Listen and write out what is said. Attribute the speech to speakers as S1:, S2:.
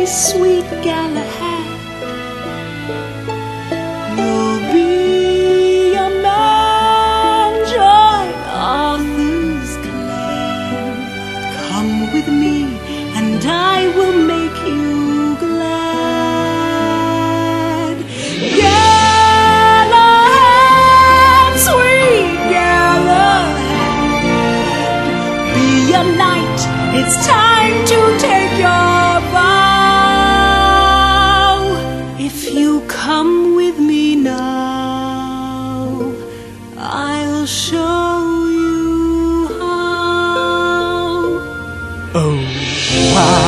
S1: sweet Galahad. You'll be a man, join Arthur's clan. Come with me, and I will make you glad. Galahad, sweet Galahad, be a knight, it's time to take your vow. If you come with me now, I'll show you how. Oh, wow.